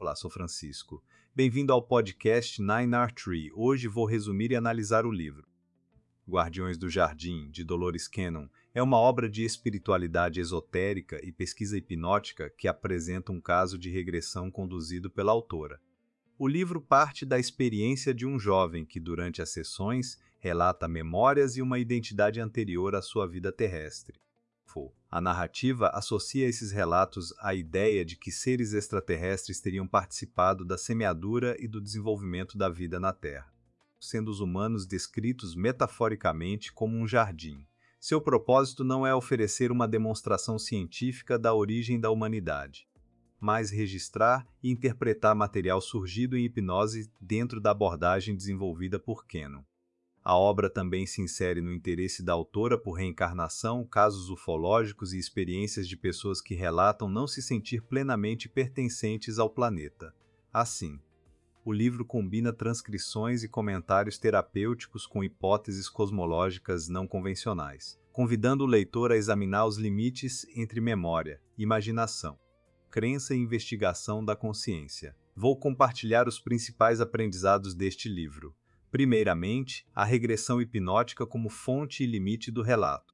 Olá, sou Francisco. Bem-vindo ao podcast Nine Art Tree. Hoje vou resumir e analisar o livro. Guardiões do Jardim, de Dolores Cannon, é uma obra de espiritualidade esotérica e pesquisa hipnótica que apresenta um caso de regressão conduzido pela autora. O livro parte da experiência de um jovem que, durante as sessões, relata memórias e uma identidade anterior à sua vida terrestre. A narrativa associa esses relatos à ideia de que seres extraterrestres teriam participado da semeadura e do desenvolvimento da vida na Terra, sendo os humanos descritos metaforicamente como um jardim. Seu propósito não é oferecer uma demonstração científica da origem da humanidade, mas registrar e interpretar material surgido em hipnose dentro da abordagem desenvolvida por Cannon. A obra também se insere no interesse da autora por reencarnação, casos ufológicos e experiências de pessoas que relatam não se sentir plenamente pertencentes ao planeta. Assim, o livro combina transcrições e comentários terapêuticos com hipóteses cosmológicas não convencionais, convidando o leitor a examinar os limites entre memória, imaginação, crença e investigação da consciência. Vou compartilhar os principais aprendizados deste livro. Primeiramente, a regressão hipnótica como fonte e limite do relato.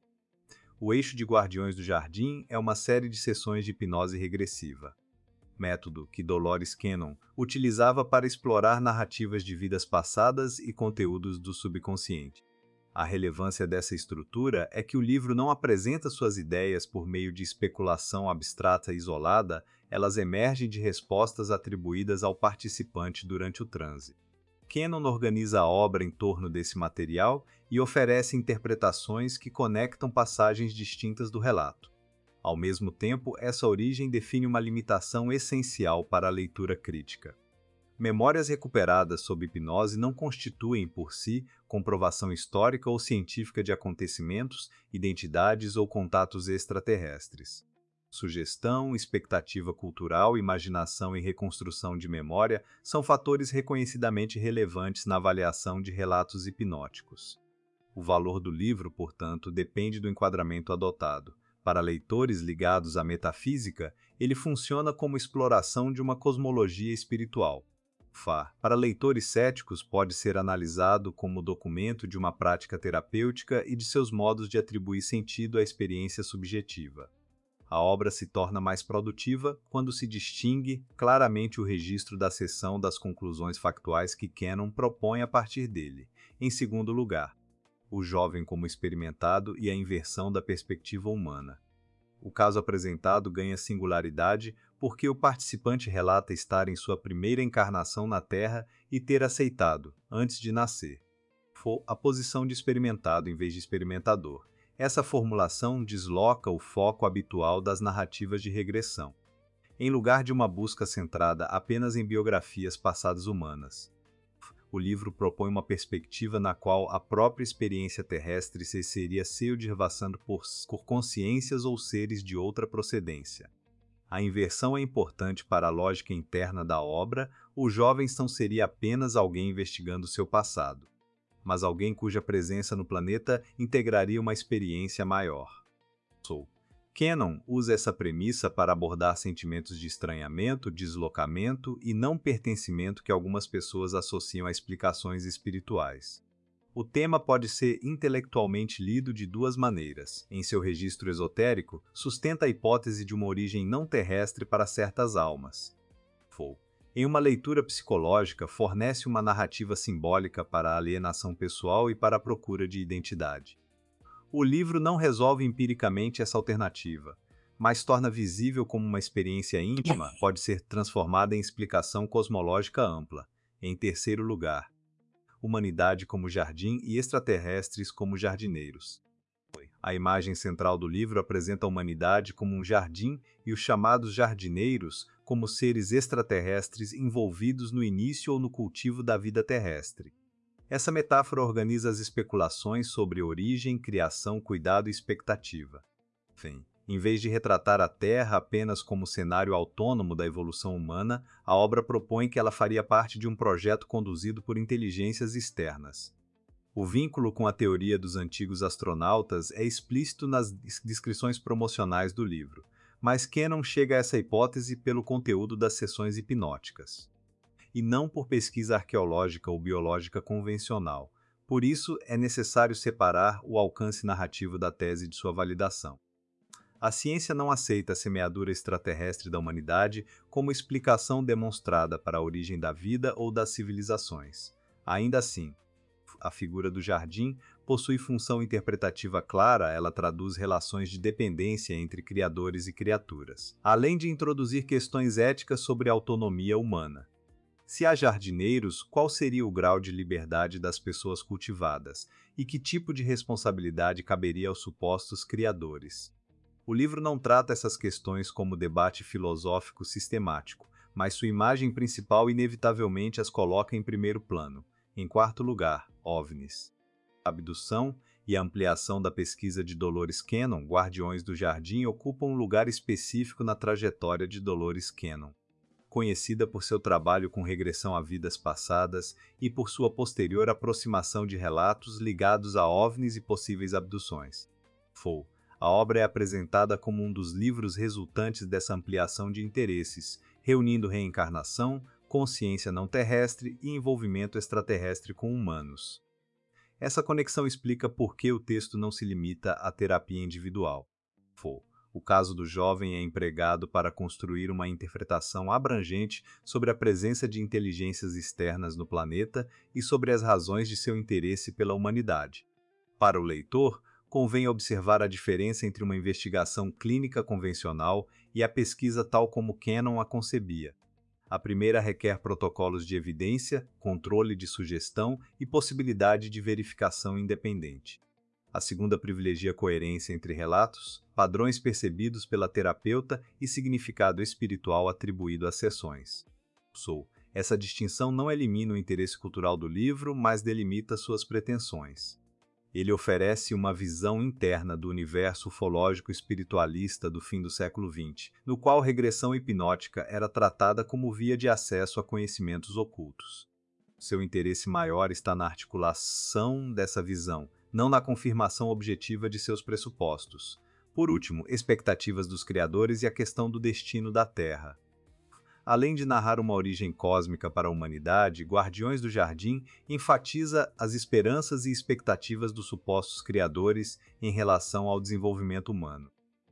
O eixo de Guardiões do Jardim é uma série de sessões de hipnose regressiva, método que Dolores Cannon utilizava para explorar narrativas de vidas passadas e conteúdos do subconsciente. A relevância dessa estrutura é que o livro não apresenta suas ideias por meio de especulação abstrata e isolada, elas emergem de respostas atribuídas ao participante durante o transe. Cannon organiza a obra em torno desse material e oferece interpretações que conectam passagens distintas do relato. Ao mesmo tempo, essa origem define uma limitação essencial para a leitura crítica. Memórias recuperadas sob hipnose não constituem, por si, comprovação histórica ou científica de acontecimentos, identidades ou contatos extraterrestres. Sugestão, expectativa cultural, imaginação e reconstrução de memória são fatores reconhecidamente relevantes na avaliação de relatos hipnóticos. O valor do livro, portanto, depende do enquadramento adotado. Para leitores ligados à metafísica, ele funciona como exploração de uma cosmologia espiritual. Para leitores céticos, pode ser analisado como documento de uma prática terapêutica e de seus modos de atribuir sentido à experiência subjetiva. A obra se torna mais produtiva quando se distingue claramente o registro da seção das conclusões factuais que Cannon propõe a partir dele. Em segundo lugar, o jovem como experimentado e a inversão da perspectiva humana. O caso apresentado ganha singularidade porque o participante relata estar em sua primeira encarnação na Terra e ter aceitado, antes de nascer, a posição de experimentado em vez de experimentador. Essa formulação desloca o foco habitual das narrativas de regressão, em lugar de uma busca centrada apenas em biografias passadas humanas. O livro propõe uma perspectiva na qual a própria experiência terrestre seria se por consciências ou seres de outra procedência. A inversão é importante para a lógica interna da obra. O jovem não seria apenas alguém investigando seu passado, mas alguém cuja presença no planeta integraria uma experiência maior. Cannon usa essa premissa para abordar sentimentos de estranhamento, deslocamento e não pertencimento que algumas pessoas associam a explicações espirituais. O tema pode ser intelectualmente lido de duas maneiras. Em seu registro esotérico, sustenta a hipótese de uma origem não terrestre para certas almas. Em uma leitura psicológica, fornece uma narrativa simbólica para a alienação pessoal e para a procura de identidade. O livro não resolve empiricamente essa alternativa, mas torna visível como uma experiência íntima pode ser transformada em explicação cosmológica ampla. Em terceiro lugar, humanidade como jardim e extraterrestres como jardineiros. A imagem central do livro apresenta a humanidade como um jardim e os chamados jardineiros como seres extraterrestres envolvidos no início ou no cultivo da vida terrestre. Essa metáfora organiza as especulações sobre origem, criação, cuidado e expectativa. Em vez de retratar a Terra apenas como cenário autônomo da evolução humana, a obra propõe que ela faria parte de um projeto conduzido por inteligências externas. O vínculo com a teoria dos antigos astronautas é explícito nas descrições promocionais do livro, mas Cannon chega a essa hipótese pelo conteúdo das sessões hipnóticas, e não por pesquisa arqueológica ou biológica convencional. Por isso, é necessário separar o alcance narrativo da tese de sua validação. A ciência não aceita a semeadura extraterrestre da humanidade como explicação demonstrada para a origem da vida ou das civilizações. Ainda assim, a figura do jardim possui função interpretativa clara, ela traduz relações de dependência entre criadores e criaturas, além de introduzir questões éticas sobre a autonomia humana. Se há jardineiros, qual seria o grau de liberdade das pessoas cultivadas? E que tipo de responsabilidade caberia aos supostos criadores? O livro não trata essas questões como debate filosófico sistemático, mas sua imagem principal inevitavelmente as coloca em primeiro plano. Em quarto lugar, OVNIs. A abdução e a ampliação da pesquisa de Dolores Cannon, Guardiões do Jardim, ocupam um lugar específico na trajetória de Dolores Cannon, conhecida por seu trabalho com regressão a vidas passadas e por sua posterior aproximação de relatos ligados a OVNIs e possíveis abduções. A obra é apresentada como um dos livros resultantes dessa ampliação de interesses, reunindo reencarnação, consciência não terrestre e envolvimento extraterrestre com humanos. Essa conexão explica por que o texto não se limita à terapia individual. O caso do jovem é empregado para construir uma interpretação abrangente sobre a presença de inteligências externas no planeta e sobre as razões de seu interesse pela humanidade. Para o leitor, convém observar a diferença entre uma investigação clínica convencional e a pesquisa tal como Cannon a concebia. A primeira requer protocolos de evidência, controle de sugestão e possibilidade de verificação independente. A segunda privilegia coerência entre relatos, padrões percebidos pela terapeuta e significado espiritual atribuído às sessões. Essa distinção não elimina o interesse cultural do livro, mas delimita suas pretensões. Ele oferece uma visão interna do universo ufológico espiritualista do fim do século XX, no qual regressão hipnótica era tratada como via de acesso a conhecimentos ocultos. Seu interesse maior está na articulação dessa visão, não na confirmação objetiva de seus pressupostos. Por último, expectativas dos criadores e a questão do destino da Terra. Além de narrar uma origem cósmica para a humanidade, Guardiões do Jardim enfatiza as esperanças e expectativas dos supostos criadores em relação ao desenvolvimento humano.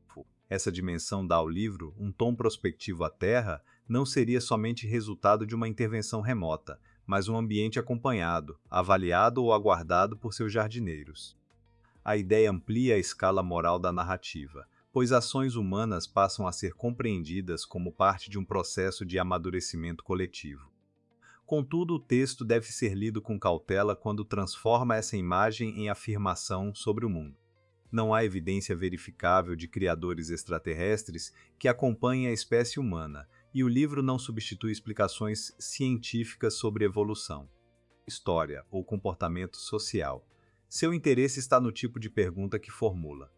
Essa dimensão dá ao livro um tom prospectivo à Terra, não seria somente resultado de uma intervenção remota, mas um ambiente acompanhado, avaliado ou aguardado por seus jardineiros. A ideia amplia a escala moral da narrativa, pois ações humanas passam a ser compreendidas como parte de um processo de amadurecimento coletivo. Contudo, o texto deve ser lido com cautela quando transforma essa imagem em afirmação sobre o mundo. Não há evidência verificável de criadores extraterrestres que acompanhem a espécie humana, e o livro não substitui explicações científicas sobre evolução, história ou comportamento social. Seu interesse está no tipo de pergunta que formula.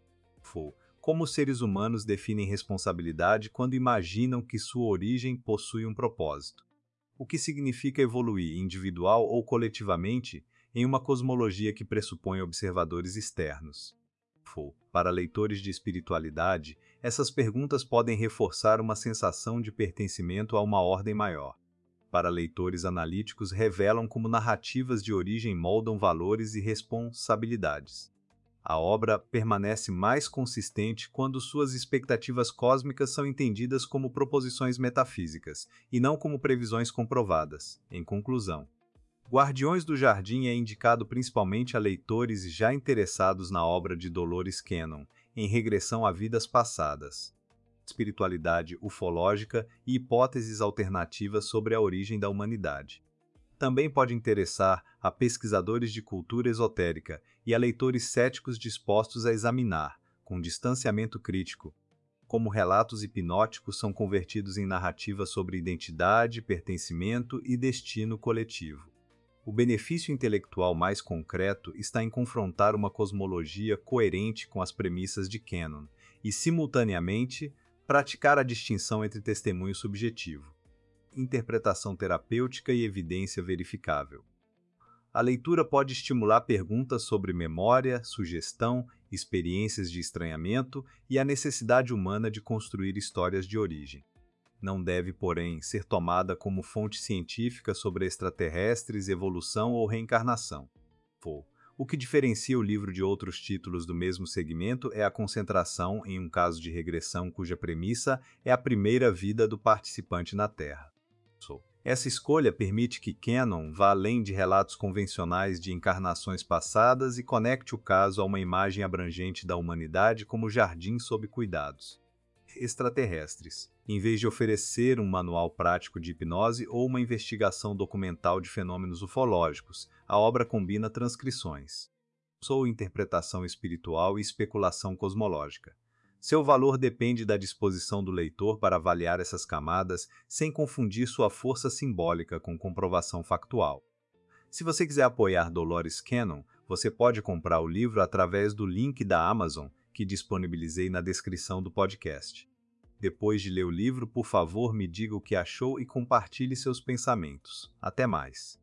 Como os seres humanos definem responsabilidade quando imaginam que sua origem possui um propósito? O que significa evoluir individual ou coletivamente em uma cosmologia que pressupõe observadores externos? Para leitores de espiritualidade, essas perguntas podem reforçar uma sensação de pertencimento a uma ordem maior. Para leitores analíticos, revelam como narrativas de origem moldam valores e responsabilidades. A obra permanece mais consistente quando suas expectativas cósmicas são entendidas como proposições metafísicas, e não como previsões comprovadas. Em conclusão, Guardiões do Jardim é indicado principalmente a leitores já interessados na obra de Dolores Cannon, em regressão a vidas passadas, espiritualidade ufológica e hipóteses alternativas sobre a origem da humanidade. Também pode interessar a pesquisadores de cultura esotérica e a leitores céticos dispostos a examinar, com distanciamento crítico, como relatos hipnóticos são convertidos em narrativas sobre identidade, pertencimento e destino coletivo. O benefício intelectual mais concreto está em confrontar uma cosmologia coerente com as premissas de Cannon e, simultaneamente, praticar a distinção entre testemunho subjetivo, interpretação terapêutica e evidência verificável. A leitura pode estimular perguntas sobre memória, sugestão, experiências de estranhamento e a necessidade humana de construir histórias de origem. Não deve, porém, ser tomada como fonte científica sobre extraterrestres, evolução ou reencarnação. O que diferencia o livro de outros títulos do mesmo segmento é a concentração em um caso de regressão cuja premissa é a primeira vida do participante na Terra. Essa escolha permite que Cannon vá além de relatos convencionais de encarnações passadas e conecte o caso a uma imagem abrangente da humanidade como jardim sob cuidados extraterrestres. Em vez de oferecer um manual prático de hipnose ou uma investigação documental de fenômenos ufológicos, a obra combina transcrições, interpretação espiritual e especulação cosmológica. Seu valor depende da disposição do leitor para avaliar essas camadas sem confundir sua força simbólica com comprovação factual. Se você quiser apoiar Dolores Cannon, você pode comprar o livro através do link da Amazon que disponibilizei na descrição do podcast. Depois de ler o livro, por favor, me diga o que achou e compartilhe seus pensamentos. Até mais!